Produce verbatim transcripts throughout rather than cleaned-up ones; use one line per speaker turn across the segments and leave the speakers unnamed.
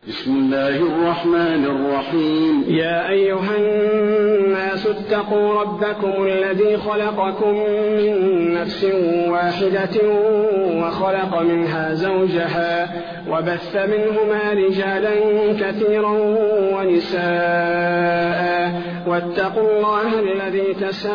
بسم الله الرحمن الرحيم.
يا أيها الناس اتقوا ربكم الذي خلقكم من نفس واحدة وخلق منها زوجها وبث منهما رجالا كثيرا ونساء واتقوا الله الذي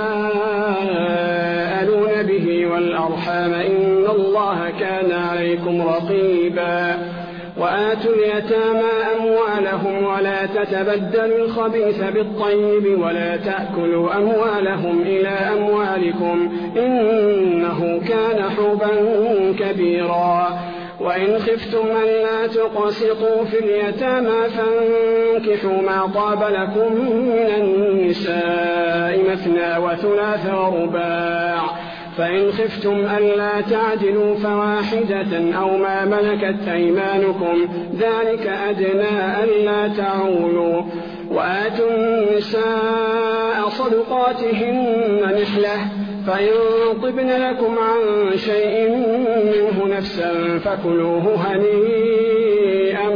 تساءلون به والأرحام إن الله كان عليكم رقيبا. وآتوا اليتامى أموالهم ولا تتبدلوا الخبيث بالطيب ولا تأكلوا أموالهم إلى أموالكم إنه كان حوبا كبيرا. وإن خفتم ألا تقسطوا في اليتامى فانكحوا ما طاب لكم من النساء مثنى وثلاث ورباع، فإن خفتم ألا تعدلوا فواحدة أو ما ملكت أيمانكم ذلك أدنى ألا تعولوا. وآتوا النساء صدقاتهن نحلة، فإن طبن لكم عن شيء منه نفسا فكلوه هنيئا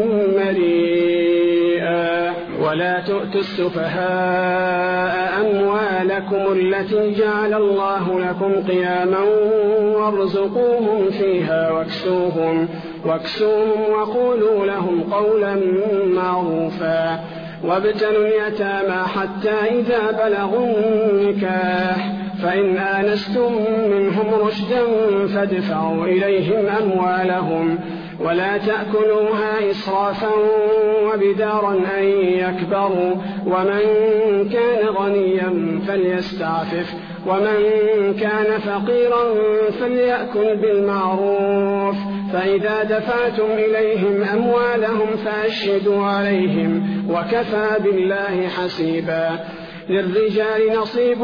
مريئا. ولا تؤتوا السفهاء أموالكم التي جعل الله لكم قياما وارزقوهم فيها واكسوهم, واكسوهم وقولوا لهم قولا معروفا. وابتلوا اليتامى حتى إذا بلغوا النكاح فإن آنستم منهم رشدا فادفعوا إليهم أموالهم ولا تأكلوها إسرافا وبدارا أن يكبروا. ومن كان غنيا فليستعفف ومن كان فقيرا فليأكل بالمعروف. فإذا دفعتم إليهم أموالهم فأشهدوا عليهم وكفى بالله حسيبا. للرجال نصيب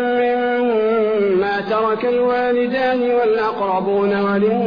مما ترك الوالدان والأقربون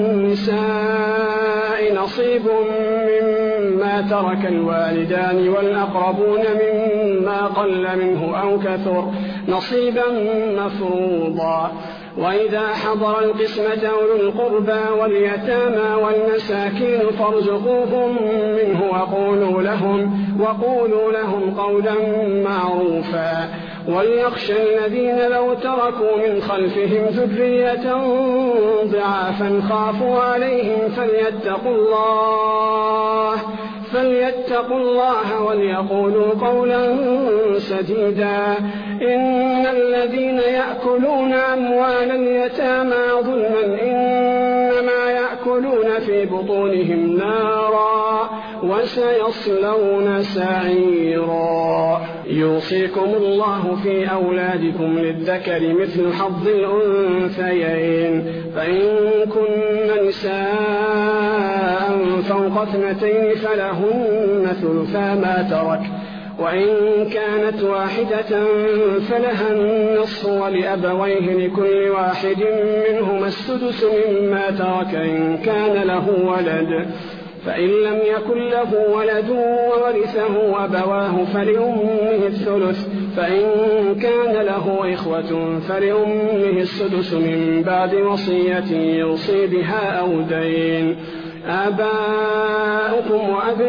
وللنساء نصيب مما ترك الوالدان والأقربون مما قل منه أو كثر نصيبا مفروضا. وإذا حضر القسمة أولو القربى واليتامى والمساكين فارزقوهم منه وقولوا لهم, وقولوا لهم قولا معروفا. وليخشى الذين لو تركوا من خلفهم ذرية ضعافا خافوا عليهم فليتقوا الله فليتقوا الله وليقولوا قولا سديدا. إن الذين يأكلون أموال اليتامى ظلما إنما يأكلون في بطونهم نارا وسيصلون سعيرا. يوصيكم الله في أولادكم للذكر مثل حظ الأنثيين، فإن كن نساء فوق اثنتين فلهن ثلثا ما ترك، وإن كانت واحدة فلها النصف ولأبويه لكل واحد منهما السدس مما ترك إن كان له ولد. فإن لم يكن له ولد وورثه أبواه فلأمه الثلث، فإن كان له إخوة فلأمه السدس من بعد وصية يوصي بها أو دين. آباؤكم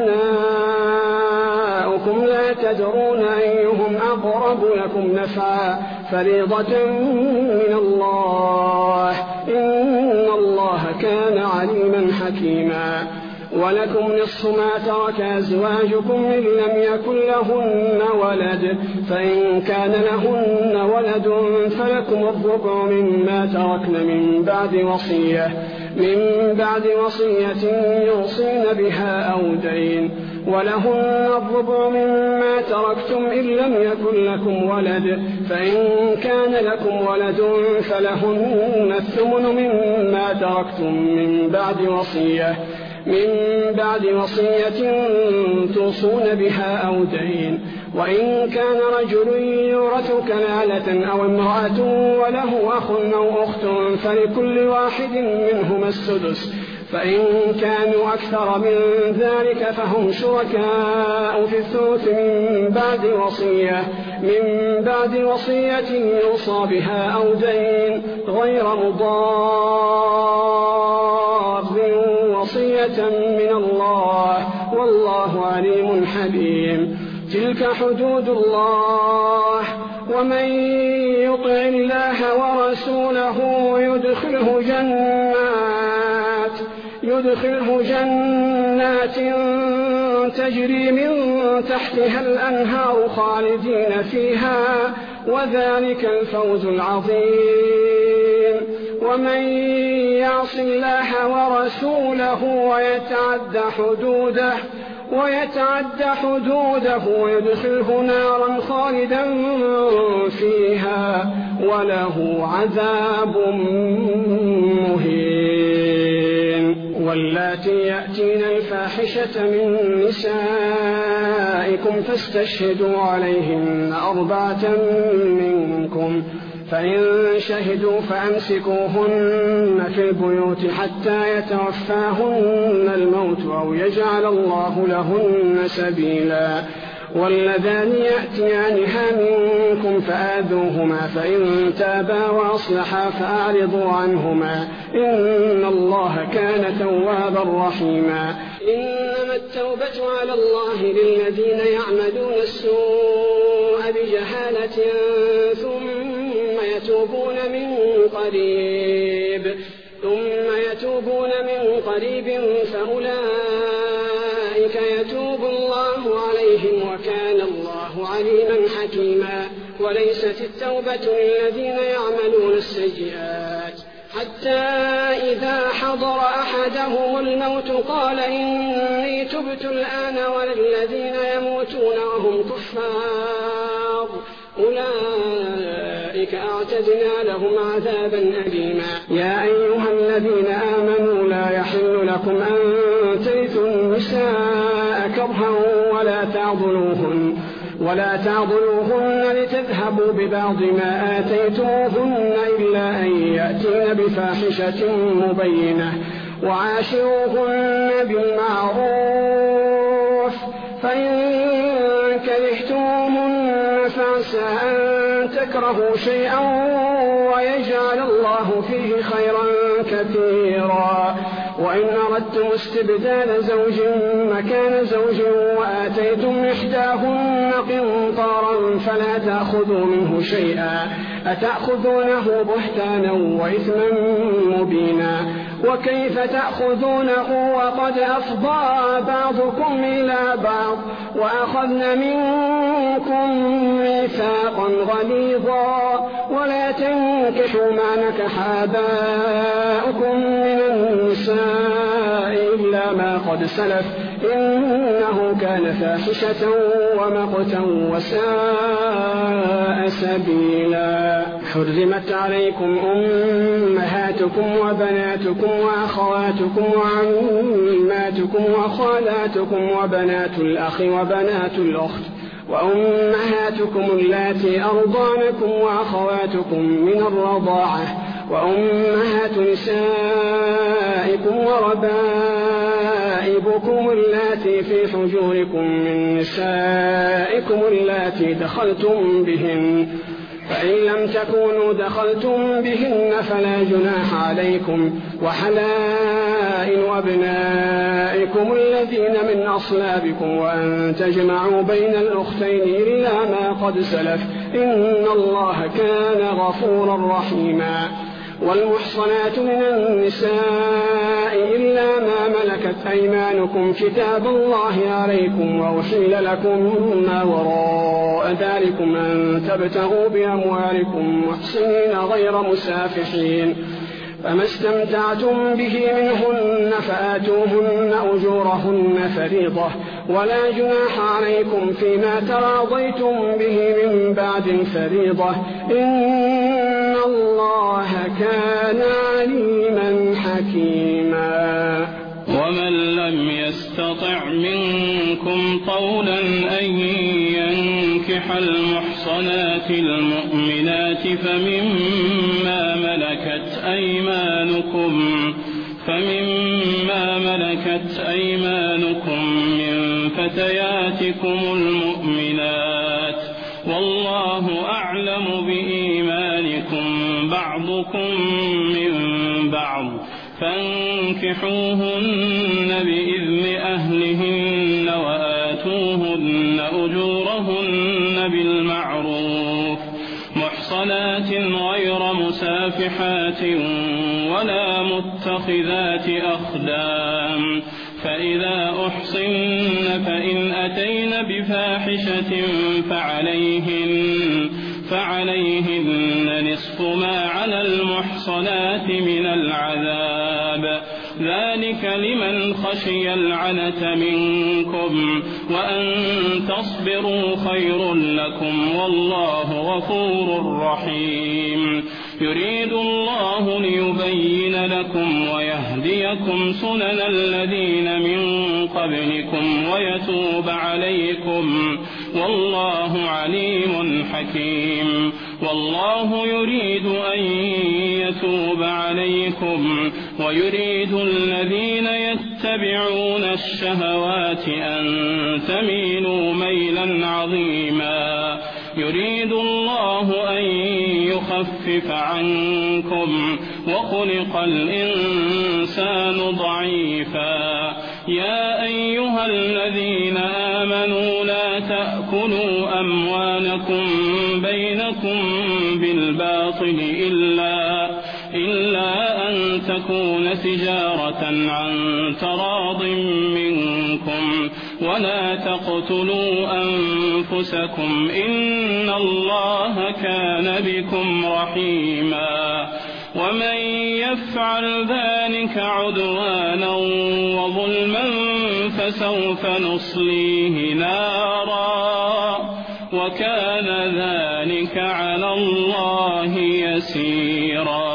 وأبناؤكم لا تدرون أيهم أقرب لكم نفعا فريضة من الله إن الله كان عليما حكيما. ولكم نصف ما ترك أزواجكم إن لم يكن لهن ولد، فإن كان لهن ولد فلكم الربع مما تركن من بعد وصية من بعد وصية يوصين بها أو دين. ولهن الربع مما تركتم إن لم يكن لكم ولد، فإن كان لكم ولد فلهن الثمن مما تركتم من بعد وصية من بعد وصية توصون بها أو دين. وإن كان رجل يورث كلالة أو امرأة وله أخ أو أخت فلكل واحد منهما السدس، فإن كانوا أكثر من ذلك فهم شركاء في الثلث من بعد وصية من بعد وصية يوصى بها أو دين غير مضار وصية من الله والله عليم حليم. تلك حدود الله، ومن يطع الله ورسوله يدخله جنات يدخله جنات تجري من تحتها الأنهار خالدين فيها، وذلك الفوز العظيم. ومن يعص الله ورسوله ويتعد حدوده ويتعد حدوده ويدخله نارا خالدا فيها وله عذاب مهين. واللاتي يأتين الفاحشة من نسائكم فاستشهدوا عليهن أربعة منكم، فإن شهدوا فأمسكوهن في البيوت حتى يتوفاهن الموت أو يجعل الله لهن سبيلا. واللذان يأتيانها منكم فآذوهما، فإن تابا وأصلحا فأعرضوا عنهما، إن الله كان توابا رحيما. إنما التوبة على الله للذين يعملون السوء بجهالة ثم يتوبون من قريب ثم يتوبون من قريب فأولئك يتوب الله عليهم وكان الله عليما حكيما. وليست التوبة للذين يعملون السيئات حتى إذا حضر أحدهم الموت قال إني تبت الآن، وللذين يموتون وهم كفار أولئك أعتدنا لهم عذابا أليما. يا أيها الذين آمنوا لا يحل لكم أن ترثوا النساء كرها ولا تعضلوهن ولا تعضلوهن لتذهبوا ببعض ما آتيتموهن إلا أن يأتين بفاحشة مبينة، وعاشروهن بالمعروف، فإن كرهتموهن فعسى أن تكرهوا شيئا ويجعل الله فيه خيرا كثيرا. وإن أردتم استبدال زوج مكان زوج وآتيتم إحداهن قنطارا فلا تأخذوا منه شيئا، أتأخذونه بهتانا وإثما مبينا. وكيف تأخذونه وقد أفضى بعضكم إلى بعض وأخذن منكم ميثاقا غليظا. ولا تنكحوا ما نكح آباؤكم من النساء إلا ما قد سلف إنه كان فاحشة ومقتا وساء سبيلا. حرمت عليكم أمهاتكم وبناتكم وأخواتكم وعماتكم وخالاتكم وبنات الأخ وبنات الأخت وأمهاتكم اللاتي أرضعنكم وأخواتكم من الرضاعة وأمهات نسائكم وربائبكم اللاتي في حجوركم من نسائكم اللاتي دخلتم بهن، فإن لم تكونوا دخلتم بهن فلا جناح عليكم، وحلائل أبنائكم الذين من أصلابكم، وأن تجمعوا بين الأختين إلا ما قد سلف إن الله كان غفورا رحيما. والمحصنات من النساء إلا ما ملكت أيمانكم كتاب الله عليكم، وأحل لكم ما وراء ذلكم أن تبتغوا بأموالكم محصنين غير مسافحين، فما استمتعتم به منهن فآتوهن أجورهن فريضة، ولا جناح عليكم فيما تراضيتم به من بعد الفريضة إن الله كان عليما حكيما.
ومن لم يستطع منكم طولا أن ينكح المحصنات المؤمنات فمما ملكت أيمانكم فمما ملكت أيمانكم من فتياتكم المؤمنات، والله أعلم بإيمانكم بعضكم من بعض، فانكحوهن بإذن أهلهن وآتوهن أجورهن بالمعروف محصنات غير مسافحات ولا متخذات أخدان فإذا أحصن فإن أتين بفاحشة فعليهن, فعليهن نصف ما على المحصنات من العذاب ذلك لمن خشي العنة منكم وأن تصبروا خير لكم والله غفور رحيم يريد الله ليبين لكم ويهديكم سنن الذين من قبلكم ويتوب عليكم والله عليم حكيم والله يريد أن يتوب عليكم ويريد الذين يتبعون الشهوات أن تميلوا ميلا عظيما يريد الله أن يخفف عنكم وخلق الإنسان ضعيفا يا أيها الذين آمنوا لا تأكلوا أموالكم بينكم بالباطل إلا, إلا أن تكون تجارة عن تراض منكم ولا تقتلوا أنفسكم إن الله كان بكم رحيما ومن يفعل ذلك عدوانا وظلما فسوف نصليه نارا وكان ذلك على الله يسيرا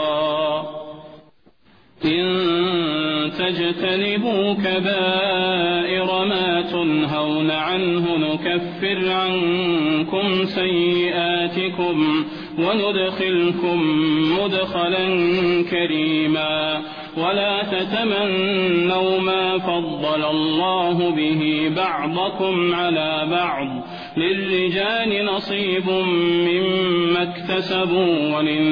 إن تجتنبوا كبائر ما تنهون عنه نكفر عنكم سيئاتكم وندخلكم مدخلا كريما ولا تتمنوا ما فضل الله به بعضكم على بعض للرجال نصيب مما اكتسبوا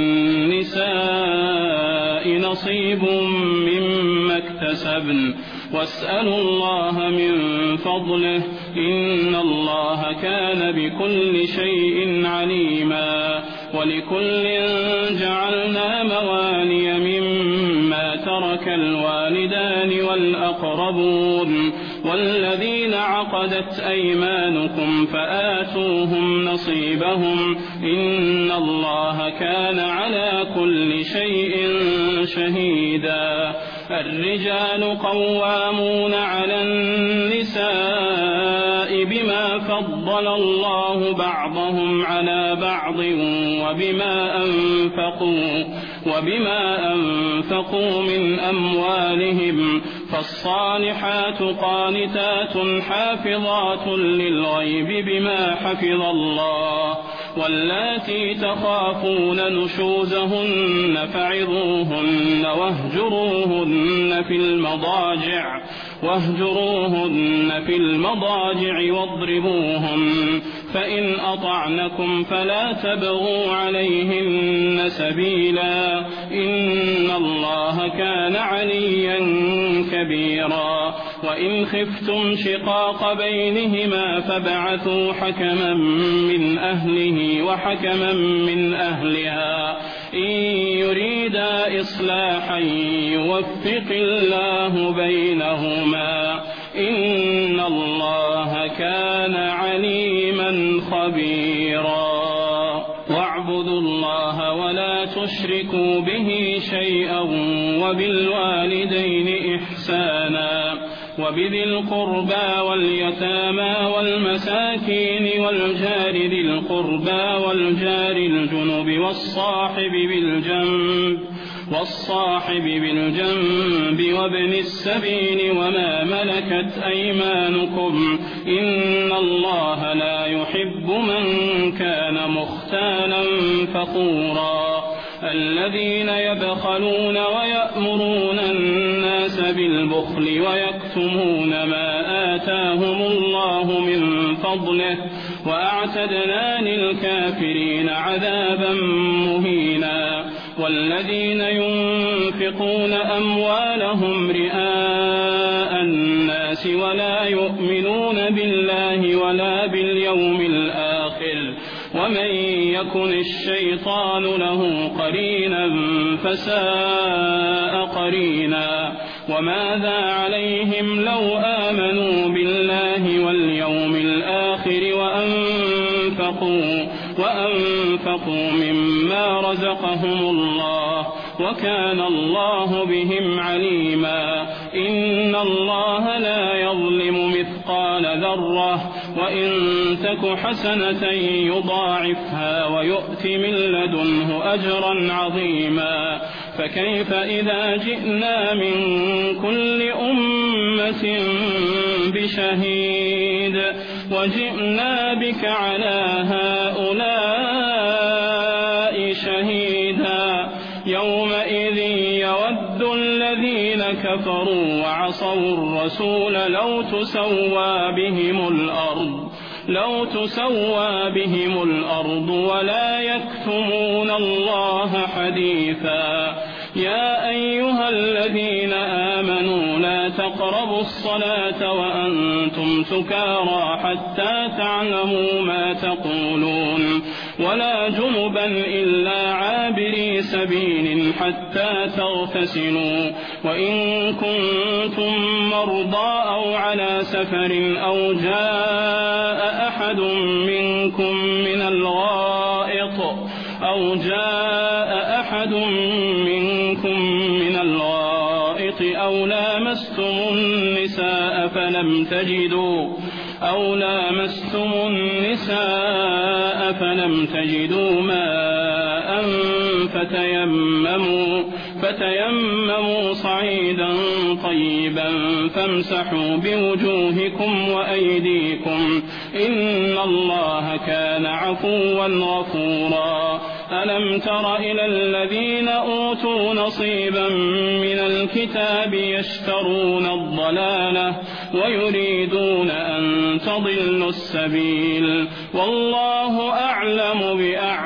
وللنساء نصيب مما اكتسبن واسألوا الله من فضله إن الله كان بكل شيء عليما ولكل جعلنا موالي مما ترك الوالدان والأقربون والذين عقدت أيمانكم فآتوهم نصيبهم إن الله كان على كل شيء شهيدا الرجال قوامون على النساء بما فضل الله بعضهم على بعض وبما أنفقوا وبما أنفقوا من أموالهم فالصالحات قانتات حافظات للغيب بما حفظ الله واللاتي تخافون نشوزهن فعظوهن واهجروهن في المضاجع واهجروهن في المضاجع واضربوهن فإن أطعنكم فلا تبغوا عليهن سبيلا إن الله كان عليا كبيرا وإن خفتم شقاق بينهما فابعثوا حكما من أهله وحكما من أهلها إن يريدا إصلاحا يوفق الله بينهما إن الله كان عليما خبيرا واعبدوا الله ولا تشركوا به شيئا وبالوالدين إحسانا وبذي القربى واليتامى والمساكين والجار ذي القربى والجار الجنب والصاحب بالجنب والصاحب بالجنب وابن السبيل وما ملكت أيمانكم إن الله لا يحب من كان مختالا فخورا الذين يبخلون ويأمرون الناس بالبخل ويكتمون ما آتاهم الله من فضله وأعتدنا للكافرين عذابا مهينا والذين ينفقون أموالهم رئاء الناس الناس ولا يؤمنون بالله ولا باليوم الآخر ومن يكن الشيطان له قرينا فساء قرينا وماذا عليهم لو آمنوا بالله واليوم الآخر وأنفقوا, وأنفقوا مما رزقهم الله وكان الله بهم عليما إن الله لا يظلم مثقال ذرة وإن تك حسنة يضاعفها ويؤت من لدنه أجرا عظيما فكيف إذا جئنا من كل أمة بشهيد وجئنا بك على هؤلاء شهيدا يومئذ يود الذين كفروا وعصوا الرسول لو تسوى بهم الأرض لو تسوى بهم الأرض ولا يكتمون الله حديثا يا أيها الذين آمنوا لا تقربوا الصلاة وأنتم سكارى حتى تعلموا ما تقولون ولا جنبا إلا عابري سبيل حتى تغتسلوا وإن كنتم مرضى أو على سفر أو جاء أحد منكم من الغائط أو جاء أحد منكم من الغائط أو لامستم النساء فلم تجدوا أو لامستم النساء فلم تجدوا ماء فتيمموا فتيمموا صعيدا طيبا فامسحوا بوجوهكم وأيديكم إن الله كان عفوا غفورا ألم تر إلى الذين أوتوا نصيبا من الكتاب يشترون الضلالة ويريدون أن تضلوا السبيل والله أعلم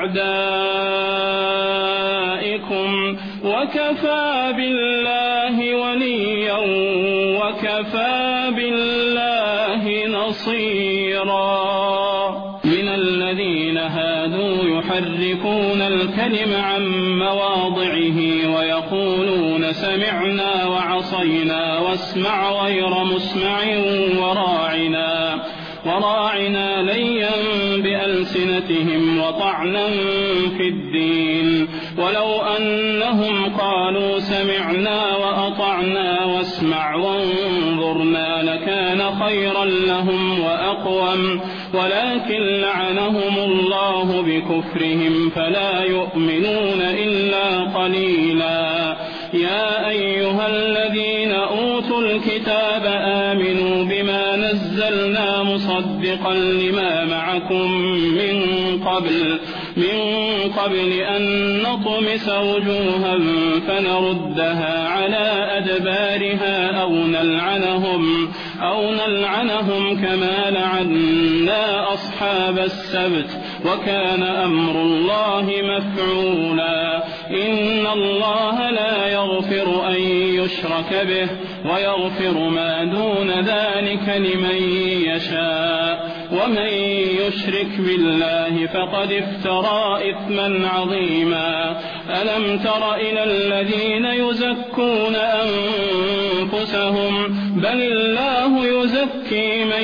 بأعدائكم وكفى بالله وليا وكفى بالله نصيرا من الذين هادوا يحرفون الكلم عن مواضعه ويقولون سمعنا وعصينا واسمع غير مسمع وراعنا وراعنا ليا بألسنتهم وطعنا في الدين ولو أنهم قالوا سمعنا وأطعنا واسمع وانظرنا لكان خيرا لهم وأقوم ولكن لعنهم الله بكفرهم فلا يؤمنون إلا قليلا يا أيها الذين أوتوا الكتاب آمنوا بما نزلنا مصدقا لما معكم من قبل من قبل أن نطمس وجوها فنردها على أدبارها أو نلعنهم أو نلعنهم كما لعنا أصحاب السبت وكان أمر الله مفعولا إن الله لا يغفر أن يشرك به ويغفر ما دون ذلك لمن يشاء ومن يشرك بالله فقد افترى إثما عظيما ألم تر إلى الذين يزكون أنفسهم بل الله يزكي من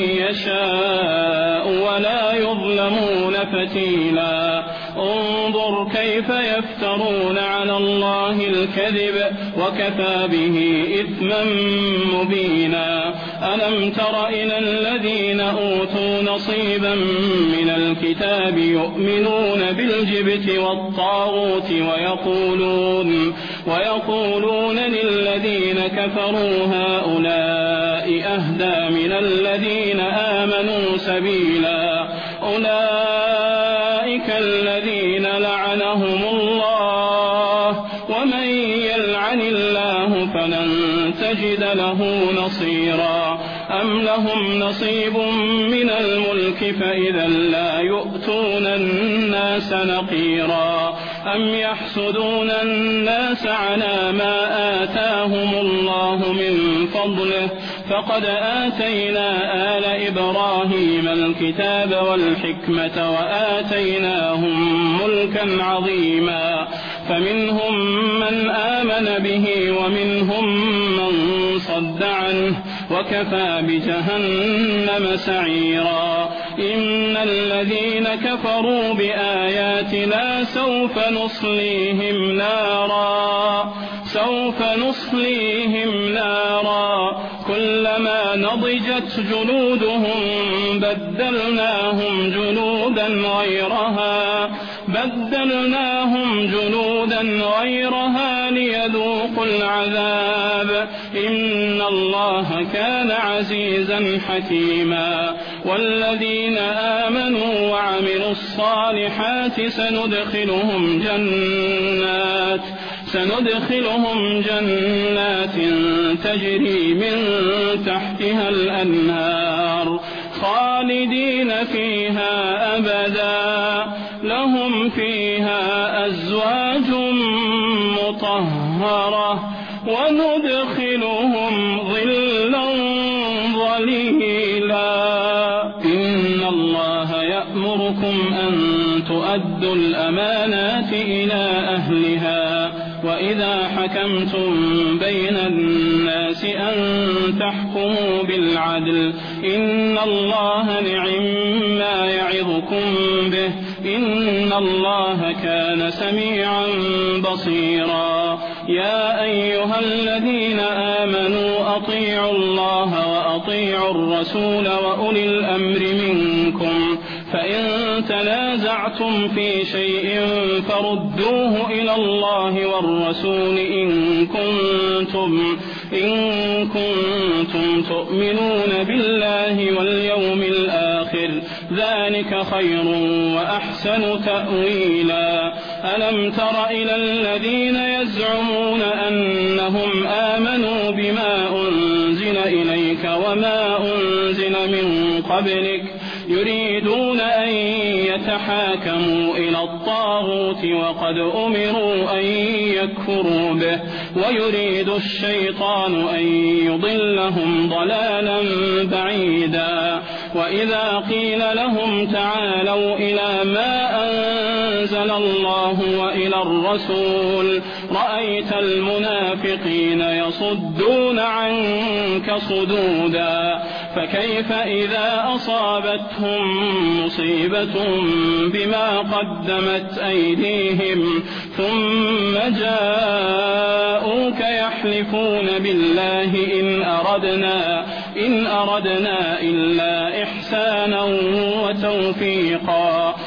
يشاء ولا يظلمون فتيلا انظر كيف يفترون على الله الكذب وكفى به إثما مبينا ألم تر إلى الذين أوتوا نصيبا من الكتاب يؤمنون بالجبت والطاغوت ويقولون, ويقولون للذين كفروا هؤلاء أهدى من الذين آمنوا سبيلا أولئك الذين لعنهم الله ومن يلعن الله فلن تجد له نصيرا أم لهم نصيب من الملك فإذا لا يؤتون الناس نقيرا أم يحسدون الناس على ما آتاهم الله من فضله فقد آتينا آل إبراهيم الكتاب والحكمة وآتيناهم ملكا عظيما فمنهم من آمن به ومنهم من صد عنه وكفى بجهنم سعيرا إن الذين كفروا بآياتنا سوف نصليهم نارا سوف نصليهم نارا كلما نضجت جلودهم بدلناهم جلودا غيرها بدلناهم جلودا غيرها ليذوقوا العذاب إن الله كان عزيزا حكيما والذين آمنوا وعملوا الصالحات سندخلهم جنات سندخلهم جنات تجري من تحتها الأنهار خالدين فيها أبدا لهم فيها أزواج مطهرة وندخلهم ظلا ظليلا إن الله يأمركم أن تؤدوا الأمانات إلى أهلها وإذا حكمتم بين الناس أن تحكموا بالعدل إن الله نعم ما يعظكم به إن الله كان سميعا بصيرا يا أيها الذين آمنوا أطيعوا الله وأطيعوا الرسول وأولي الأمر منكم فإن تنازعتم في شيء فردوه إلى الله والرسول إن كنتم, إن كنتم تؤمنون بالله واليوم الآخر ذلك خير وأحسن تأويلا ألم تر إلى الذين يزعمون أنهم آمنوا بما أنزل إليك وما أنزل من قبلك يريدون أن يتحاكموا إلى الطاغوت وقد أمروا أن يكفروا به ويريد الشيطان أن يضلهم ضلالا بعيدا وإذا قيل لهم تعالوا إلى ما أنزل الله وإلى الرسول رأيت المنافقين يصدون عنك صدودا فكيف إذا أصابتهم مصيبة بما قدمت أيديهم ثم جاءوك يحلفون بالله إن أردنا إن أردنا إلا إحسانا وتوفيقا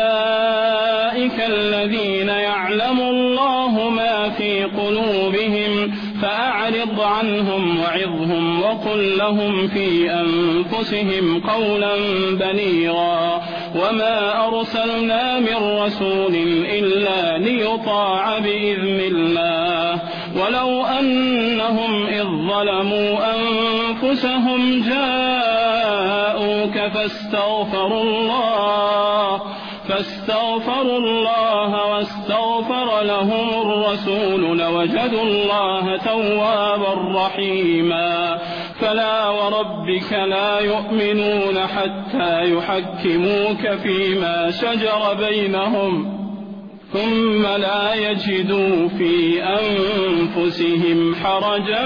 أولئك الذين يعلم الله ما في قلوبهم فأعرض عنهم وعظهم وقل لهم في أنفسهم قولا بليغا وما أرسلنا من رسول إلا ليطاع بإذن الله ولو أنهم إذ ظلموا أنفسهم جاءوك فاستغفروا الله فاستغفروا الله واستغفر لهم الرسول لوجدوا الله توابا رحيما فلا وربك لا يؤمنون حتى يحكموك فيما شجر بينهم ثم لا يجدوا في أنفسهم حرجا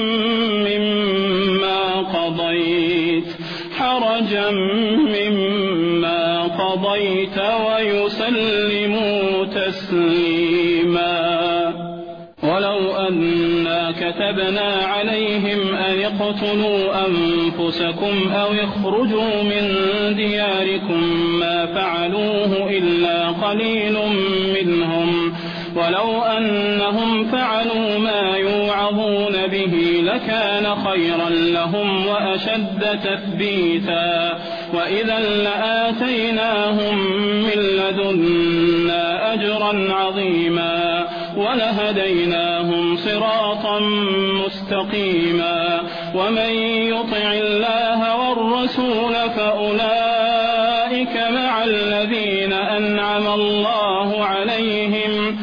مما قضيت حرجا مما قضيت ويسلموا تسليما ولو أنا كتبنا عليهم أن اقتلوا أنفسكم أو اخرجوا من دياركم ما فعلوه إلا قليل منهم ولو أنهم فعلوا ما يوعظون به لكان خيرا لهم وأشد تثبيتا وإذا لآتيناهم من لدنا أجرا عظيما ولهديناهم صراطا مستقيما ومن يطع الله والرسول فأولئك مع الذين أنعم الله عليهم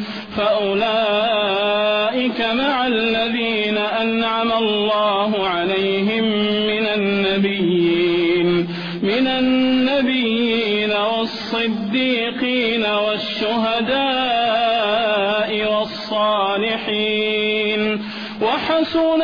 فأولئك مع الذين أنعم الله عليهم من النبيين والصديقين والشهداء والصالحين وحسن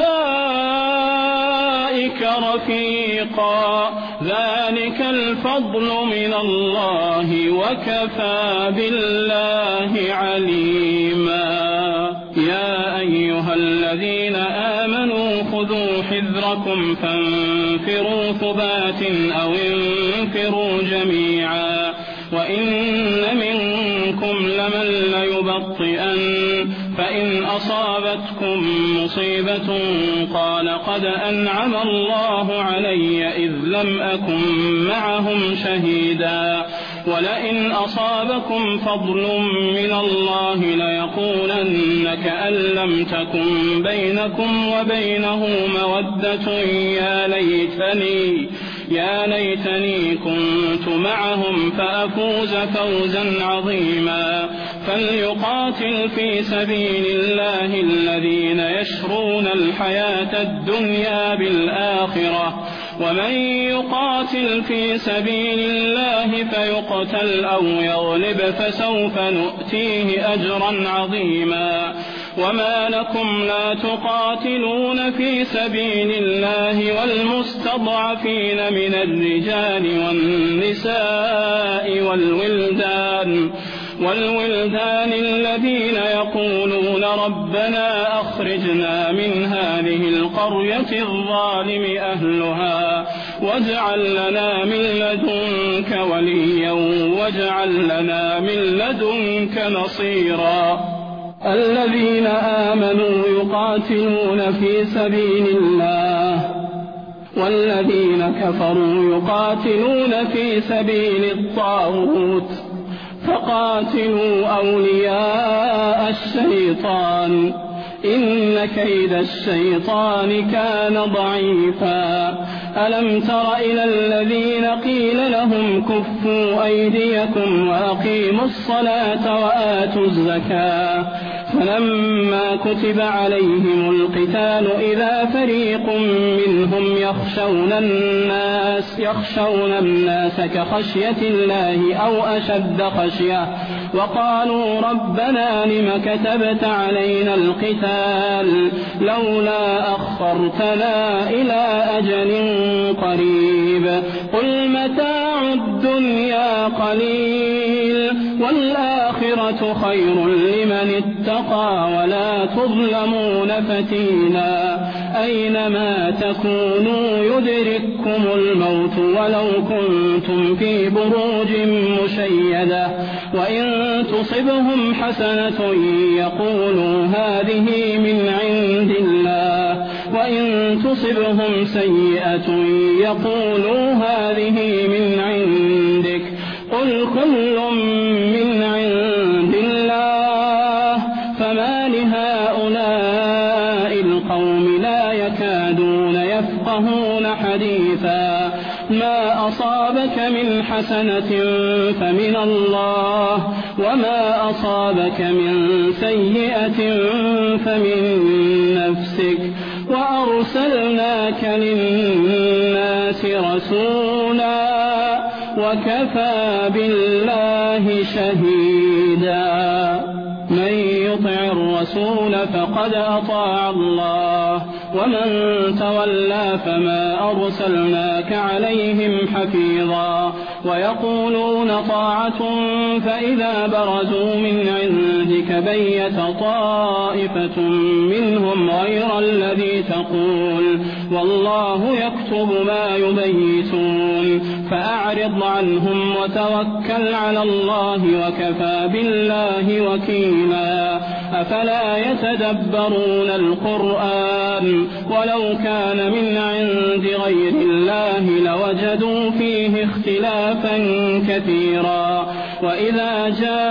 أولئك رفيقا ذلك الفضل من الله وكفى بالله عليما يا أيها الذين آمنوا خذوا حذركم فانفروا ثبات أو انفروا جميعا وإن منكم لمن ليبطئن فإن أصابتكم مصيبة قال قد أنعم الله علي إذ لم أكن معهم شهيدا ولئن أصابكم فضل من الله ليقولن كأن لم تكن بينكم وبينه مودة يا ليتني يا ليتني كنت معهم فأفوز فوزا عظيما فليقاتل في سبيل الله الذين يشرون الحياة الدنيا بالآخرة ومن يقاتل في سبيل الله فيقتل أو يغلب فسوف نؤتيه أجرا عظيما وما لكم لا تقاتلون في سبيل الله والمستضعفين من الرجال والنساء والولدان والولدان الذين يقولون ربنا أخرجنا من هذه القرية الظالم أهلها واجعل لنا من لدنك وليا واجعل لنا من لدنك نصيرا الذين آمنوا يقاتلون في سبيل الله والذين كفروا يقاتلون في سبيل الطاغوت فقاتلوا أولياء الشيطان إن كيد الشيطان كان ضعيفا ألم تر إلى الذين قيل لهم كفوا أيديكم وأقيموا الصلاة وآتوا الزكاة فلما كتب عليهم القتال إذا فريق منهم يخشون الناس يخشون الناس كخشية الله أو أشد خشية وقالوا ربنا لم كتبت علينا القتال لولا أخرتنا إلى أجل قريب قل متاع الدنيا قليل والآخرة خير لمن اتقى ولا تظلمون فتيلا أينما تكونوا يدرككم الموت ولو كنتم في بروج مشيدة وإن تصبهم حسنة يقولوا هذه من عند الله وإن تصبهم سيئة يقولوا هذه من عندك قل كل من عند الله فما لهؤلاء القوم لا يكادون يفقهون حديثا ما أصابك من حسنة فمن الله وما أصابك من سيئة فمن نفسك وأرسلناك للناس رسولا وكفى بالله شهيدا من يطع الرسول فقد أطاع الله ومن تولى فما أرسلناك عليهم حفيظا ويقولون طاعة فإذا برزوا من عندك بيت طائفة منهم غير الذي تقول والله يكتب ما يبيتون فأعرض عنهم وتوكل على الله وكفى بالله وكيلا أفلا يتدبرون القرآن ولو كان من عند غير الله لوجدوا فيه اختلافا كثيرا وإذا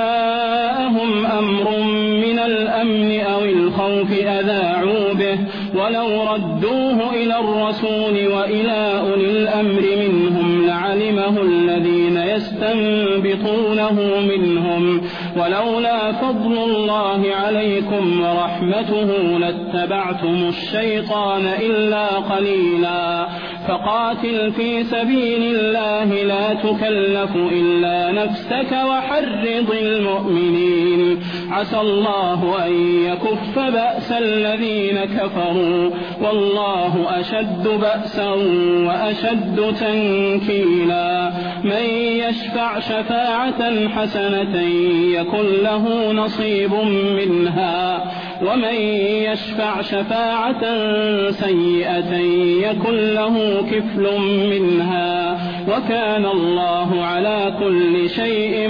جاءهم أمر من الأمن أو الخوف أذاعوا به ولو ردوه إلى الرسول وإلى أولي الأمر منهم لعلمه الذين يستنبطونه منهم ولولا فضل الله عليكم ورحمته لاتبعتم الشيطان إلا قليلا فقاتل في سبيل الله لا تكلف إلا نفسك وحرض المؤمنين عسى الله أن يكف بأس الذين كفروا والله أشد بأسا وأشد تنكيلا من يشفع شفاعة حسنة يكن له نصيب منها ومن يشفع شفاعة سيئة يكن له كفل منها وكان الله على كل شيء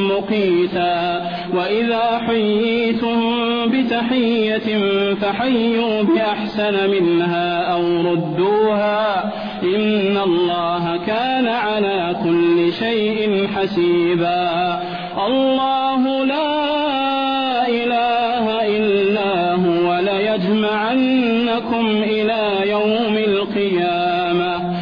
مقيتا وإذا حييتم بتحية فحيوا بأحسن منها أو ردوها إن الله كان على كل شيء حسيبا الله لا إله إلا هو ليجمعنكم إلى يوم القيامة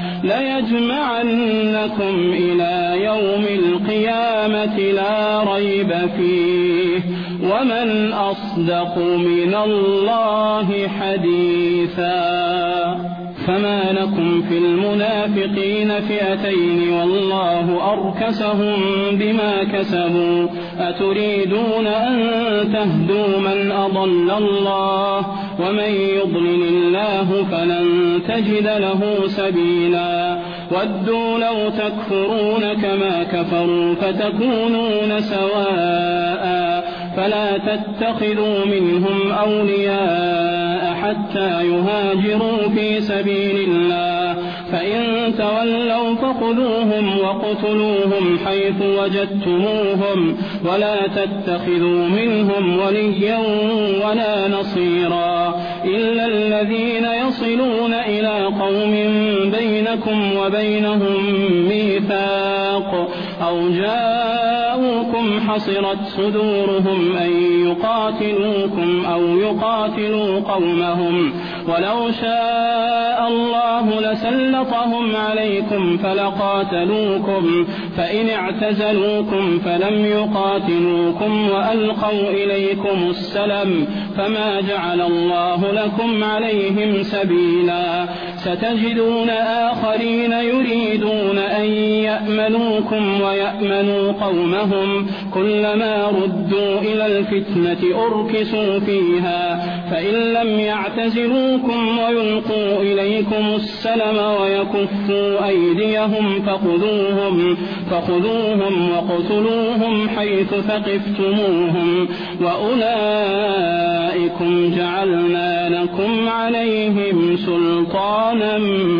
ليجمعنكم إلى يوم القيامة لا ريب فيه ومن أصدق من الله حديثا فما لكم في المنافقين فئتين والله أركسهم بما كسبوا أتريدون أن تهدوا من أضل الله ومن يضلل الله فلن تجد له سبيلا ودوا لو تكفرون كما كفروا فتكونون سواء فلا تتخذوا منهم أولياء حتى يهاجروا في سبيل الله فإن تولوا فخذوهم وقتلوهم حيث وجدتموهم ولا تتخذوا منهم وليا ولا نصيرا إلا الذين يصلون إلى قوم بينكم وبينهم ميثاق أو جاءوكم حصرت صدورهم أن يقاتلوكم أو يقاتلوا قومهم ولو شاء الله لسلطهم عليكم فلقاتلوكم فإن اعتزلوكم فلم يقاتلوكم وألقوا إليكم السلم فما جعل الله لكم عليهم سبيلا ستجدون آخرين يريدون أن يأمنوكم ويأمنوا قومهم كلما ردوا إلى الفتنة أركسوا فيها فإن لم يعتزلوكم ويلقوا إليكم السلم ويكفوا أيديهم فخذوهم, فخذوهم وقتلوهم حيث ثقفتموهم وأولئكم جعلنا لكم عليهم سلطانا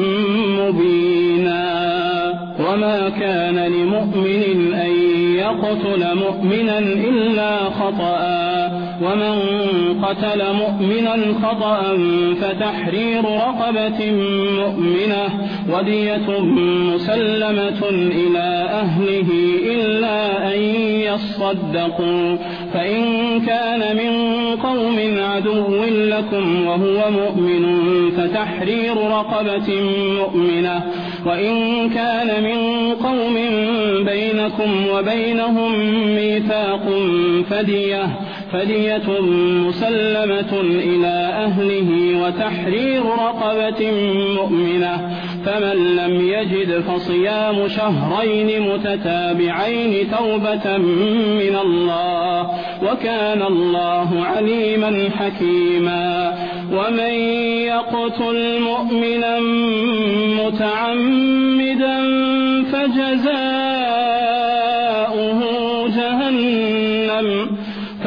مبينا وما كان لمؤمن أن يقتل مؤمنا إلا خطأ ومن قتل مؤمنا خطأ فتحرير رقبة مؤمنة ودية مسلمة إلى أهله إلا أن يصدقوا فإن كان من قوم عدو لكم وهو مؤمن فتحرير رقبة مؤمنة وإن كان من قوم بينكم وبينهم ميثاق فدية فدية مسلمة إلى أهله وتحرير رقبة مؤمنة فمن لم يجد فصيام شهرين متتابعين توبة من الله وكان الله عليما حكيما ومن يقتل مؤمنا متعمدا فجزاؤه جهنم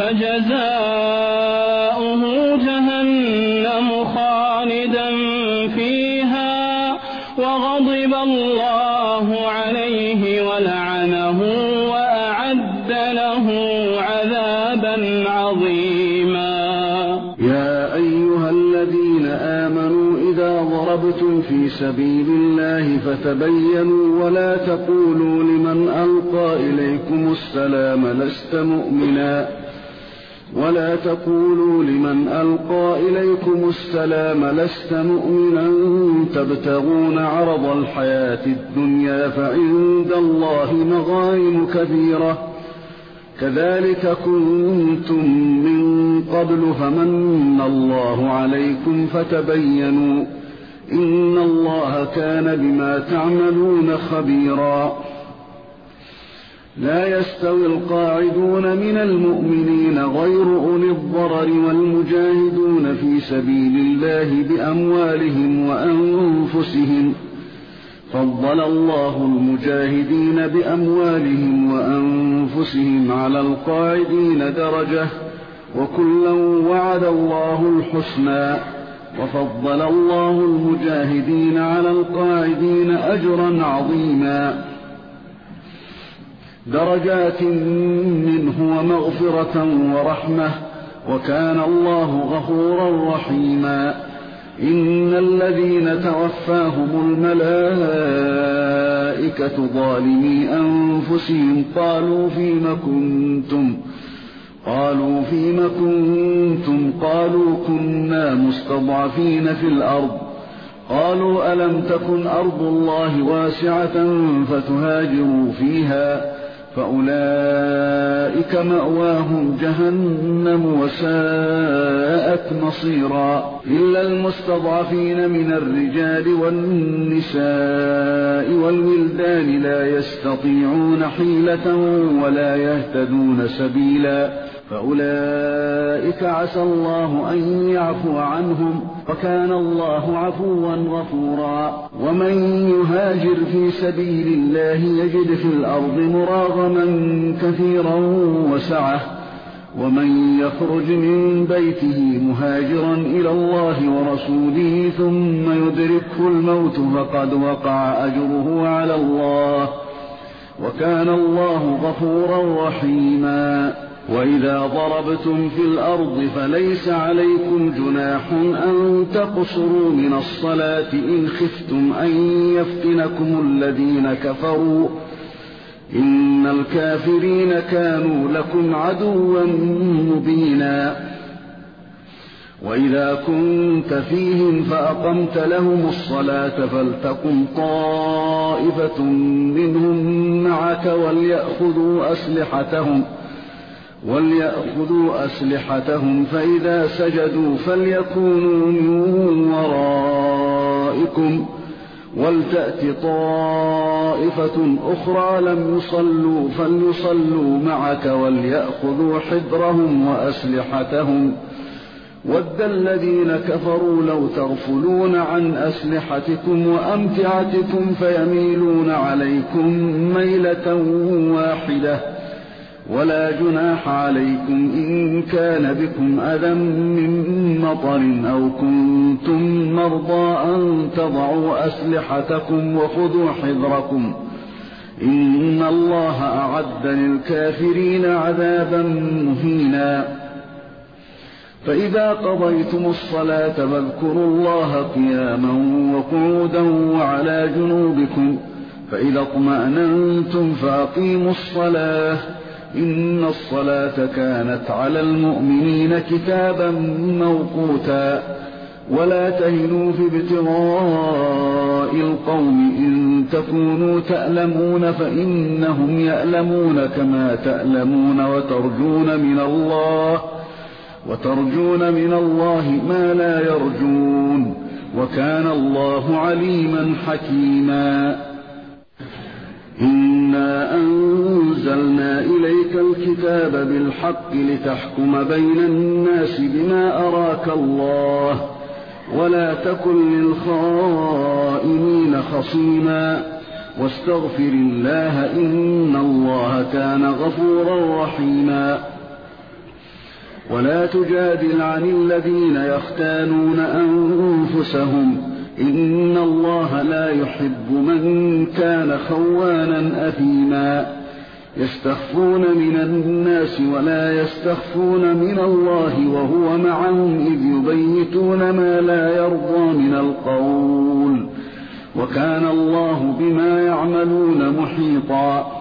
فجزاؤه جهنم خالدا فيها وغضب الله عليه ولعنه وأعد له عذابا عظيما.
يا أيها الذين آمنوا إذا ضربتم في سبيل الله فتبينوا ولا تقولوا لمن ألقى إليكم السلام لست مؤمنا ولا تقولوا لمن ألقى إليكم السلام لست مؤمنا تبتغون عرض الحياة الدنيا فعند الله مغانم كثيرة كذلك كنتم من قبل فمن الله عليكم فتبينوا إن الله كان بما تعملون خبيرا. لا يستوي القاعدون من المؤمنين غير أولي الضرر والمجاهدون في سبيل الله بأموالهم وأنفسهم، فضل الله المجاهدين بأموالهم وأنفسهم على القاعدين درجة، وكلا وعد الله الحسنى، وفضل الله المجاهدين على القاعدين أجرا عظيما، درجات منه ومغفرة ورحمة، وكان الله غفورا رحيما. إن الذين توفاهم الملائكة ظالمي أنفسهم قالوا فيم كنتم قالوا فيم كنتم قالوا كنا مستضعفين في الأرض، قالوا ألم تكن أرض الله واسعة فتهاجروا فيها، فأولئك مأواهم جهنم وساءت مصيرا، إلا المستضعفين من الرجال والنساء والولدان لا يستطيعون حيلة ولا يهتدون سبيلا، فأولئك عسى الله أن يعفو عنهم، وكان الله عفوا غفورا. ومن يهاجر في سبيل الله يجد في الأرض مراغما كثيرا وسعة، ومن يخرج من بيته مهاجرا إلى الله ورسوله ثم يدركه الموت فقد وقع أجره على الله، وكان الله غفورا رحيما. وإذا ضربتم في الأرض فليس عليكم جناح أن تقصروا من الصلاة إن خفتم أن يفتنكم الذين كفروا، إن الكافرين كانوا لكم عدوا مبينا. وإذا كنت فيهم فأقمت لهم الصلاة فلتقم طائفة منهم معك وليأخذوا أسلحتهم وليأخذوا أسلحتهم فإذا سجدوا فليكونوا من ورائكم ولتأت طائفة أخرى لم يصلوا فليصلوا معك وليأخذوا حذرهم وأسلحتهم، ود الذين كفروا لو تغفلون عن أسلحتكم وأمتعتكم فيميلون عليكم ميلة واحدة، ولا جناح عليكم إن كان بكم أذى من مطر أو كنتم مرضى أن تضعوا أسلحتكم وخذوا حذركم، إن الله أعد للكافرين عذابا مهينا. فإذا قضيتم الصلاة فاذكروا الله قياما وقعودا وعلى جنوبكم، فإذا اطمأننتم فأقيموا الصلاة، إن الصلاة كانت على المؤمنين كتابا موقوتا. ولا تهنوا في ابتغاء القوم إن تكونوا تألمون فإنهم يألمون كما تألمون وترجون من الله وترجون من الله ما لا يرجون، وكان الله عليما حكيما. إنا أنزلنا إليك الكتاب بالحق لتحكم بين الناس بما أراك الله، ولا تكن للخائنين خصيما، واستغفر الله إن الله كان غفورا رحيما. ولا تجادل عن الذين يختانون أنفسهم، إن الله لا يحب من كان خوانا أثيما، يستخفون من الناس ولا يستخفون من الله وهو معهم إذ يبيتون ما لا يرضى من القول، وكان الله بما يعملون محيطا.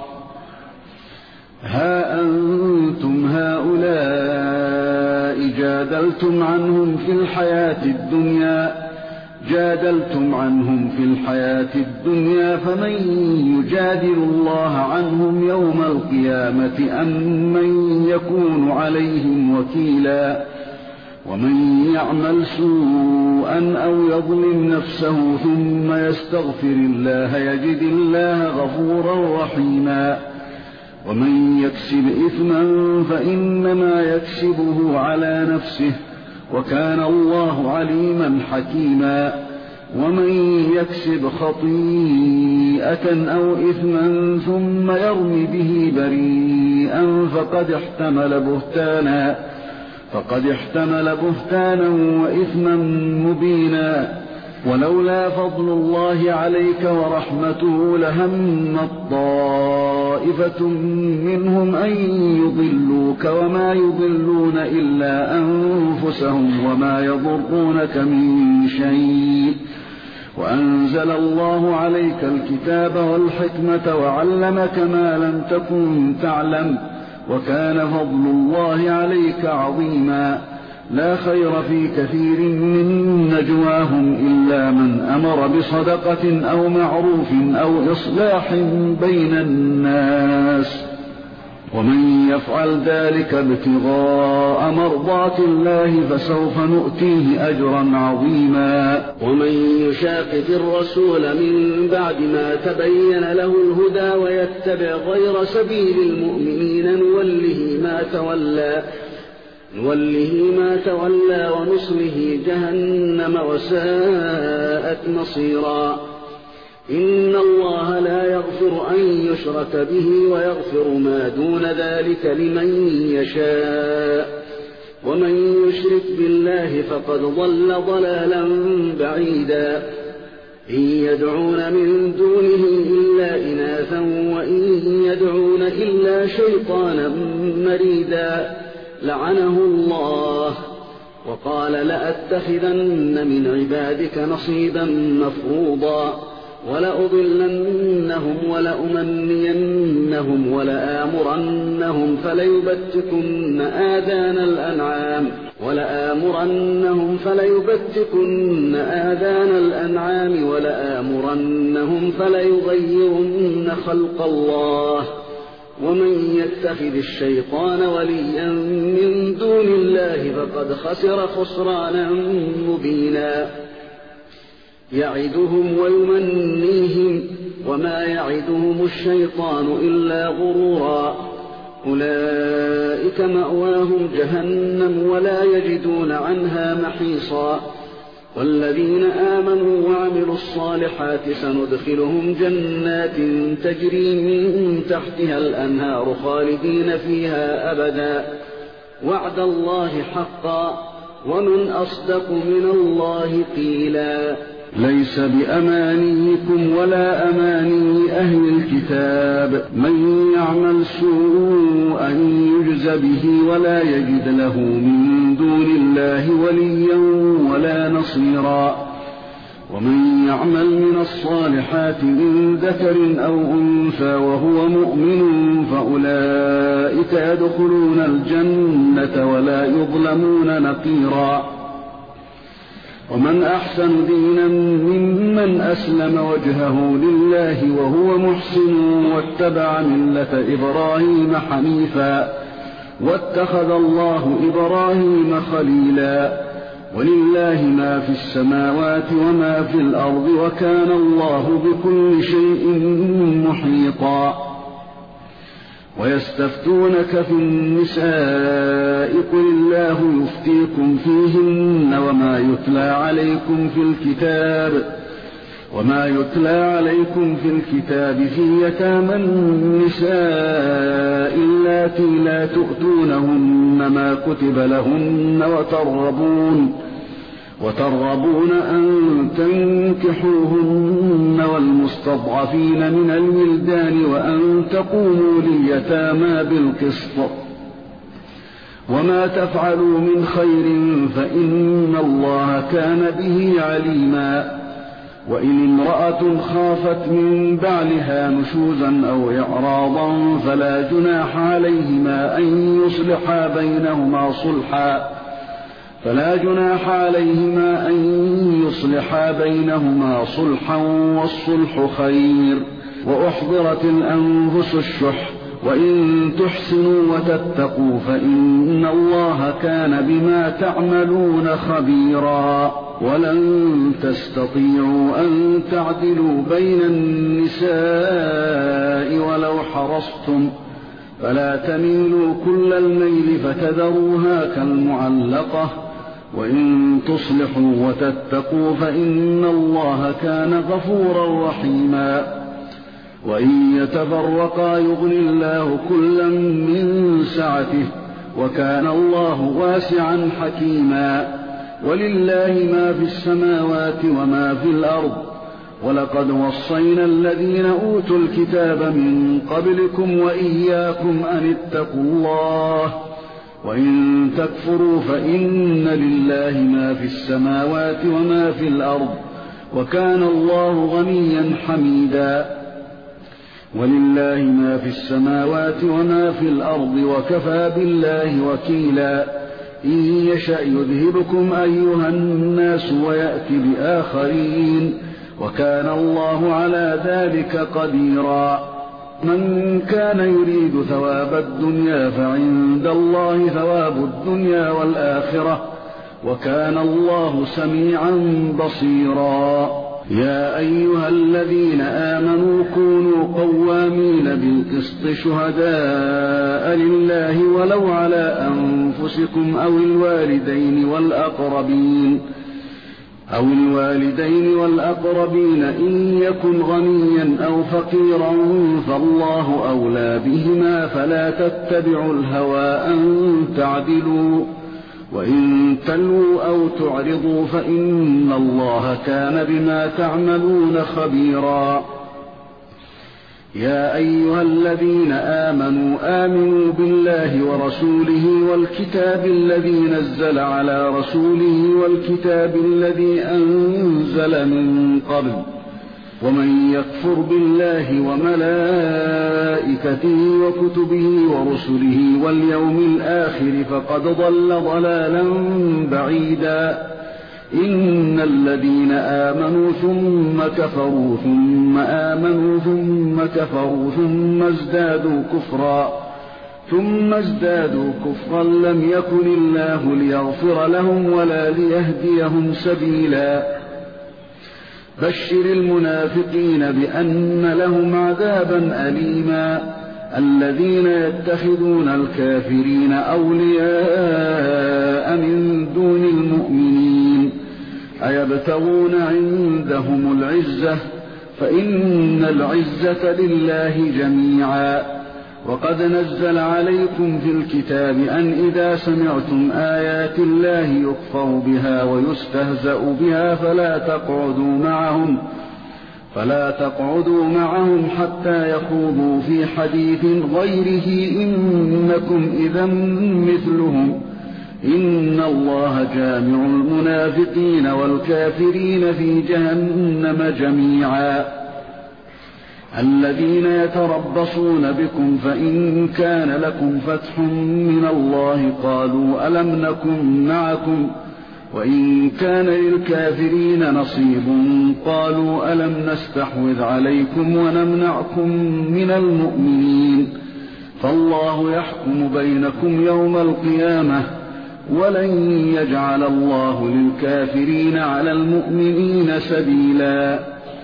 ها أنتم هؤلاء جادلتم عنهم في الحياة الدنيا جادلتم عنهم في الحياة الدنيا فمن يجادل الله عنهم يوم القيامة أم من يكون عليهم وكيلا. ومن يعمل سوءا أو يظلم نفسه ثم يستغفر الله يجد الله غفورا رحيما ومن يكسب إثما فإنما يكسبه على نفسه وكان الله عليما حكيما ومن يكسب خطيئة أو إثما ثم يرم به بريئا فقد احتمل بهتانا فقد احتمل بهتانا وإثما مبينا ولولا فضل الله عليك ورحمته لهمت طائفة منهم أن يضلوك وما يضلون إلا أنفسهم وما يضرونك من شيء وأنزل الله عليك الكتاب والحكمة وعلمك ما لم تكن تعلم وكان فضل الله عليك عظيما لا خير في كثير من نجواهم إلا من أمر بصدقة أو معروف أو إصلاح بين الناس ومن يفعل ذلك ابتغاء مرضات الله فسوف نؤتيه أجرا عظيما
ومن يشاقق الرسول من بعد ما تبين له الهدى ويتبع غير سبيل المؤمنين نوله ما تولى نوله ما تولى ونصله جهنم وساءت مصيرا إن الله لا يغفر أن يشرك به ويغفر ما دون ذلك لمن يشاء ومن يشرك بالله فقد ضل ضلالا بعيدا إن يدعون من دونه إلا إناثا وإن يدعون إلا شيطانا مريدا لعنه الله وقال لأتخذن من عبادك نصيبا مفروضا ولأضلنهم ولأمنينهم ولآمرنهم فليبتكن آذان الأنعام ولآمرنهم فليبتكن آذان الأنعام ولآمرنهم فليغيرن خلق الله ومن يتخذ الشيطان وليا من دون الله فقد خسر خسرانا مبينا يعدهم ويمنيهم وما يعدهم الشيطان إلا غرورا أولئك مأواهم جهنم ولا يجدون عنها محيصا والذين آمنوا وعملوا الصالحات سندخلهم جنات تجري من تحتها الأنهار خالدين فيها أبدا وعد الله حقا ومن أصدق من الله قيلا
ليس بأمانيكم ولا أماني أهل الكتاب من يعمل سوءا يجز به ولا يجد له من دون الله وليا ولا نصيرا ومن يعمل من الصالحات من ذكر أو أنثى وهو مؤمن فأولئك يدخلون الجنة ولا يظلمون نقيرا ومن أحسن دينا ممن أسلم وجهه لله وهو محسن واتبع ملة إبراهيم حنيفا واتخذ الله إبراهيم خليلا ولله ما في السماوات وما في الأرض وكان الله بكل شيء محيطا ويستفتونك في النساء قل الله يفتيكم فيهن وما يتلى عليكم في الكتاب وما يتلى عليكم في الكتاب في يتامى النساء اللاتي لا تؤتونهن ما كتب لهن وترغبون وترغبون أن تنكحوهن والمستضعفين من الولدان وأن تقوموا لليتامى بالقسط وما تفعلوا من خير فإن الله كان به عليما وإن امرأة خافت من بعلها نشوزا أو إعراضا فلا جناح عليهما أن يصلحا بينهما صلحا فلا جناح عليهما أن يصلحا بينهما صلحا والصلح خير وأحضرت الأنفس الشح وإن تحسنوا وتتقوا فإن الله كان بما تعملون خبيرا. ولن تستطيعوا أن تعدلوا بين النساء ولو حرصتم، فلا تميلوا كل الميل فتذروها كالمعلقة، وإن تصلحوا وتتقوا فإن الله كان غفورا رحيما. وإن يتفرقا يغني الله كلا من سعته، وكان الله واسعا حكيما. ولله ما في السماوات وما في الأرض، ولقد وصينا الذين أوتوا الكتاب من قبلكم وإياكم أن اتقوا الله، وإن تكفروا فإن لله ما في السماوات وما في الأرض، وكان الله غنيا حميدا. ولله ما في السماوات وما في الأرض، وكفى بالله وكيلا. إن يشأ يذهبكم أيها الناس ويأتي بآخرين، وكان الله على ذلك قديرا. من كان يريد ثواب الدنيا فعند الله ثواب الدنيا والآخرة، وكان الله سميعا بصيرا. يا أيها الذين آمنوا كونوا قوامين بالقسط شهداء لله ولو على أنفسكم أو الوالدين والأقربين أو الوالدين والأقربين إن يكن غنيا أو فقيرا فالله أولى بهما، فلا تتبعوا الهوى أن تعدلوا، وإن تلووا أو تعرضوا فإن الله كان بما تعملون خبيرا. يا أيها الذين آمنوا آمنوا بالله ورسوله والكتاب الذي نزل على رسوله والكتاب الذي أنزل من قبل، ومن يكفر بالله وملائكته وكتبه ورسله واليوم الآخر فقد ضل ضلالا بعيدا. إن الذين آمنوا ثم كفروا ثم آمنوا ثم كفروا ثم ازدادوا كفرا ثم ازدادوا كفرا لم يكن الله ليغفر لهم ولا ليهديهم سبيلا. بشر المنافقين بأن لهم عذابا أليما. الذين يتخذون الكافرين أولياء من دون المؤمنين أيبتغون عندهم العزة فإن العزة لله جميعا. وقد نزل عليكم في الكتاب أن إذا سمعتم آيات الله يكفر بها ويستهزأ بها فلا تقعدوا معهم فلا تقعدوا معهم حتى يخوضوا في حديث غيره إنكم إذا مثلهم إن الله جامع المنافقين والكافرين في جهنم جميعا. الذين يتربصون بكم فإن كان لكم فتح من الله قالوا ألم نكن معكم وإن كان للكافرين نصيب قالوا ألم نستحوذ عليكم ونمنعكم من المؤمنين فالله يحكم بينكم يوم القيامة ولن يجعل الله للكافرين على المؤمنين سبيلا.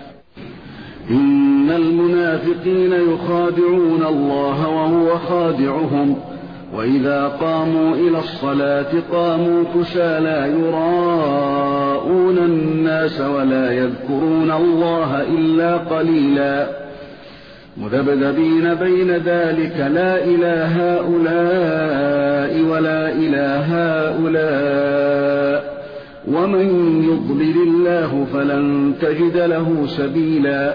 إن المنافقين يخادعون الله وهو خادعهم وإذا قاموا إلى الصلاة قاموا كسالى يراءون الناس ولا يذكرون الله إلا قليلا مذبذبين بين ذلك لا إلى هؤلاء ولا إلى هؤلاء ومن يضلل الله فلن تجد له سبيلا.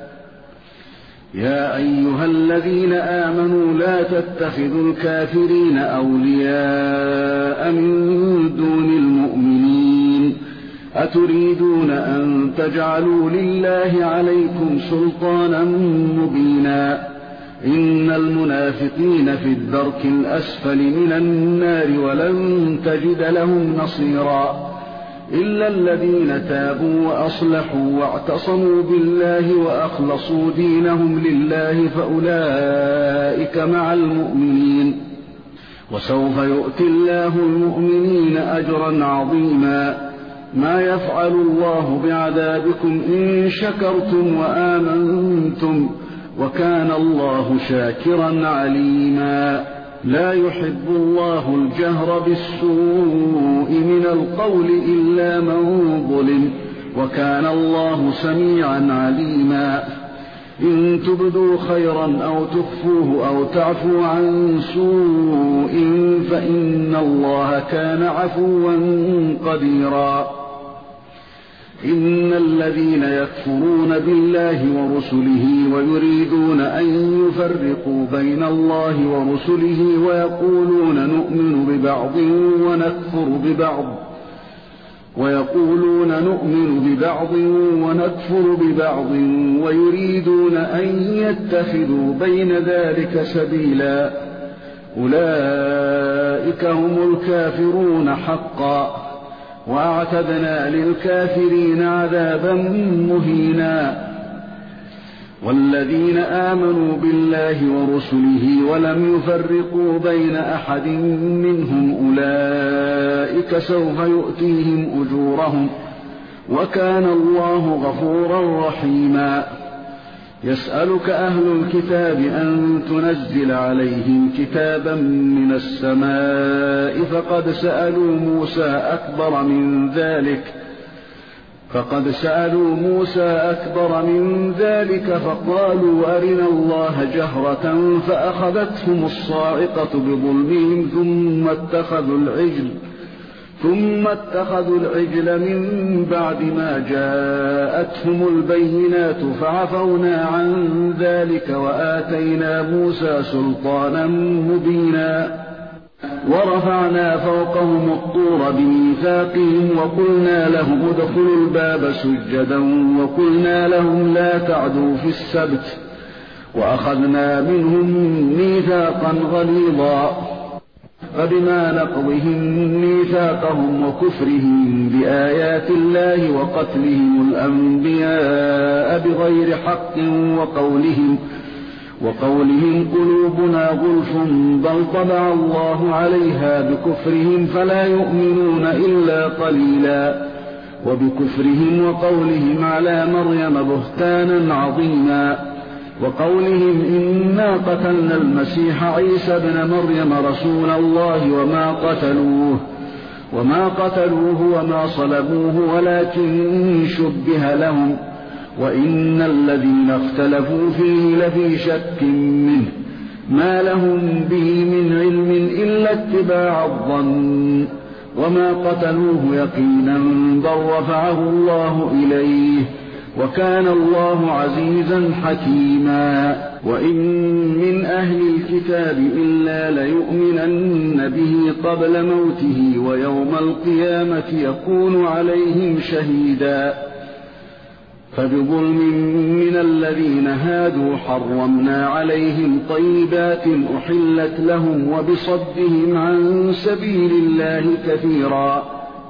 يا أيها الذين آمنوا لا تتخذوا الكافرين أولياء من دون المؤمنين أتريدون أن تجعلوا لله عليكم سلطانا مبينا. إن المنافقين في الدرك الأسفل من النار ولن تجد لهم نصيرا. إلا الذين تابوا وأصلحوا واعتصموا بالله وأخلصوا دينهم لله فأولئك مع المؤمنين وسوف يؤتي الله المؤمنين أجرا عظيما ما يفعل الله بعذابكم إن شكرتم وآمنتم وكان الله شاكرا عليما لا يحب الله الجهر بالسوء من القول إلا من ظلم وكان الله سميعا عليما إن تبدوا خيرا أو تخفوه أو تعفوا عن سوء فإن الله كان عفوا قديرا إن الذين يكفرون بالله ورسله ويريدون أن يفرقوا بين الله ورسله ويقولون نؤمن ببعض ونكفر ببعض ويقولون نؤمن ببعض ونكفر ببعض ويريدون أن يتخذوا بين ذلك سبيلا أولئك هم الكافرون حقا وأعتدنا للكافرين عذابا مهينا والذين آمنوا بالله ورسله ولم يفرقوا بين أحد منهم أولئك سوف يؤتيهم أجورهم وكان الله غفورا رحيما يسألك أهل الكتاب أن تنزل عليهم كتابا من السماء فقد سألوا موسى أكبر من ذلك فقد سألوا موسى أكبر من ذلك فقالوا أرنا الله جهرة فأخذتهم الصاعقة بظلمهم ثم اتخذوا العجل ثم اتخذوا العجل من بعد ما جاءتهم البينات فعفونا عن ذلك وآتينا موسى سلطانا مبينا ورفعنا فوقهم الطور بميثاقهم وقلنا لهم ادخلوا الباب سجدا وقلنا لهم لا تعدوا في السبت وأخذنا منهم ميثاقا غليظا فبما نقضهم ميثاقهم وكفرهم بآيات الله وقتلهم الأنبياء بغير حق وقولهم وقولهم قلوبنا غلف بل طبع الله عليها بكفرهم فلا يؤمنون إلا قليلا وبكفرهم وقولهم على مريم بهتانا عظيما وقولهم إنا قتلنا المسيح عيسى ابن مريم رسول الله وما قتلوه وما قتلوه وما صلبوه ولكن شبه لهم وإن الذين اختلفوا فيه لفي شك منه ما لهم به من علم إلا اتباع الظن وما قتلوه يقينا بل رفعه الله إليه وكان الله عزيزا حكيما وإن من أهل الكتاب إلا ليؤمنن به قبل موته ويوم القيامة يكون عليهم شهيدا فبظلم من الذين هادوا حرمنا عليهم طيبات أحلت لهم وبصدهم عن سبيل الله كثيرا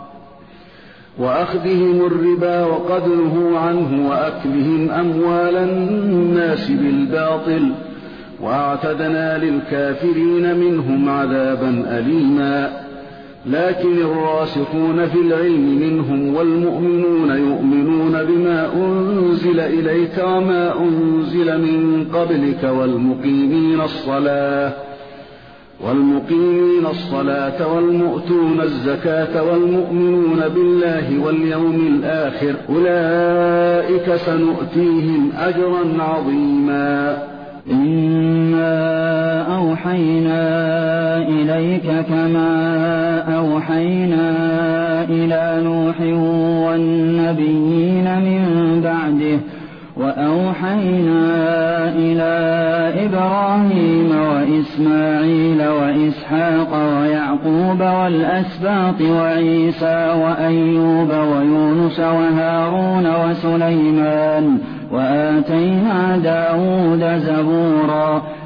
وأخذهم الربا وقد نهوا عنه وأكلهم أموال الناس بالباطل وأعتدنا للكافرين منهم عذابا أليما لكن الراسخون في العلم منهم والمؤمنون يؤمنون بما أنزل إليك وما أنزل من قبلك والمقيمين الصلاة والمقيمين الصلاة والمؤتون الزكاة والمؤمنون بالله واليوم الآخر أولئك سنؤتيهم أجرا عظيما
إنا أوحينا إليك كما أوحينا إلى نوح والنبيين من بعده وأوحينا إلى إبراهيم وإسماعيل وإسحاق ويعقوب والأسباط وعيسى وأيوب ويونس وهارون وسليمان وآتينا داود زبورا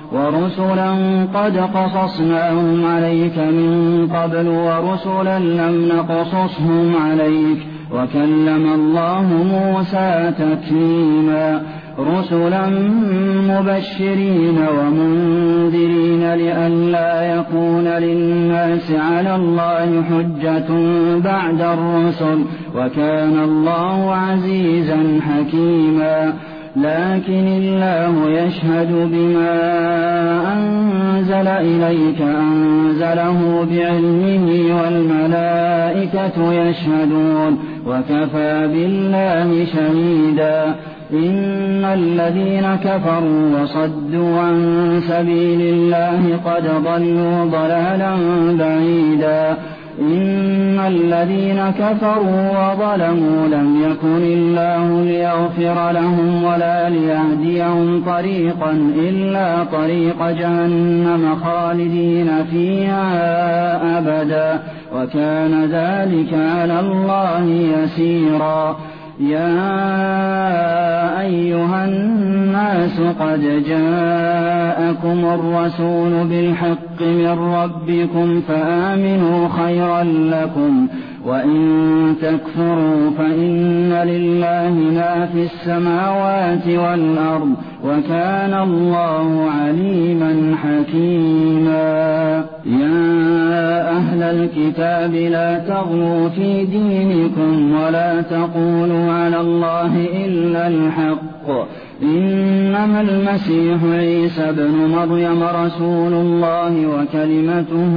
ورسلا قد قصصناهم عليك من قبل ورسلا لم نقصصهم عليك وكلم الله موسى تكليما رسلا مبشرين ومنذرين لئلا يكون للناس على الله حجة بعد الرسل وكان الله عزيزا حكيما لكن الله يشهد بما أنزل إليك أنزله بعلمه والملائكة يشهدون وكفى بالله شهيدا إن الذين كفروا وصدوا عن سبيل الله قد ضلوا ضلالا بعيدا إن الذين كفروا وظلموا لم يكن الله ليغفر لهم ولا ليهديهم طريقا إلا طريق جهنم خالدين فيها أبدا وكان ذلك على الله يسيرا يا أيها الناس قد جاءكم الرسول بالحق من ربكم فآمنوا خيرا لكم وإن تكفروا فإن لله ما في السماوات والأرض وكان الله عليما حكيما يا أهل الكتاب لا تغلوا في دينكم ولا تقولوا على الله إلا الحق إنما المسيح عيسى ابن مريم رسول الله وكلمته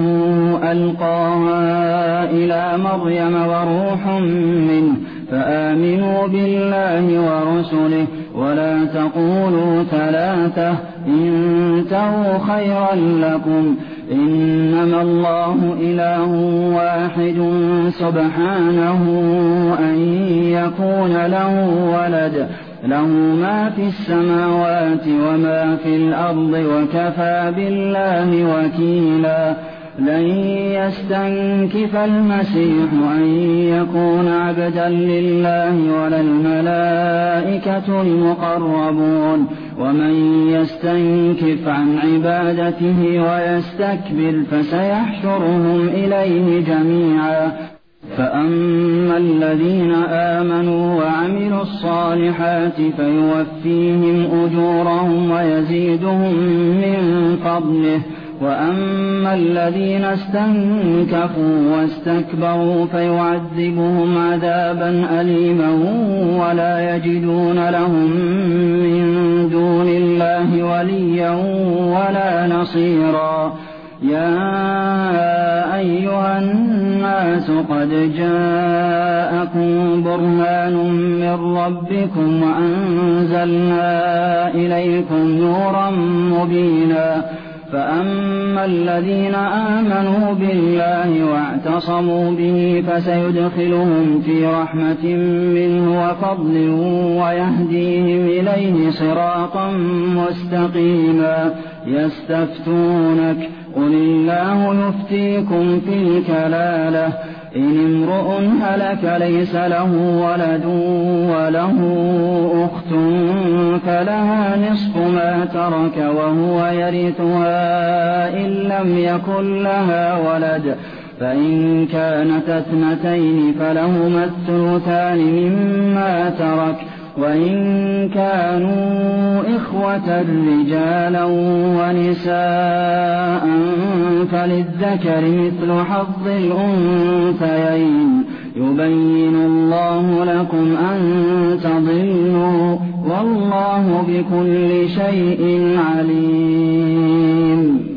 ألقاها إلى مريم وروح منه فآمنوا بالله ورسله ولا تقولوا ثلاثة انتهوا خيرا لكم إنما الله إله واحد سبحانه أن يكون له ولد له ما في السماوات وما في الأرض وكفى بالله وكيلا لن يستنكف المسيح أن يكون عبدا لله ولا الملائكة المقربون ومن يستنكف عن عبادته ويستكبر فسيحشرهم إليه جميعا فأما الذين آمنوا وعملوا الصالحات فيوفيهم أجورهم ويزيدهم من فضله وأما الذين استنكفوا واستكبروا فيعذبهم عذابا أليما ولا يجدون لهم من دون الله وليا ولا نصيرا يا أيها الناس قد جاءكم برهان من ربكم وأنزلنا إليكم نورا مبينا فأما الذين آمنوا بالله واعتصموا به فسيدخلهم في رحمة منه وفضل ويهديهم إليه صراطا مستقيما يستفتونك قل الله يفتيكم في الكلالة إن امرؤ هلك ليس له ولد وله أخت فلها نصف ما ترك وهو يرثها إن لم يكن لها ولد فإن كانت اثنتين فلهما الثلثان مما ترك وإن كانوا إخوة رجالا ونساء فللذكر مثل حظ الأنثيين يبين الله لكم أن تضلوا والله بكل شيء عليم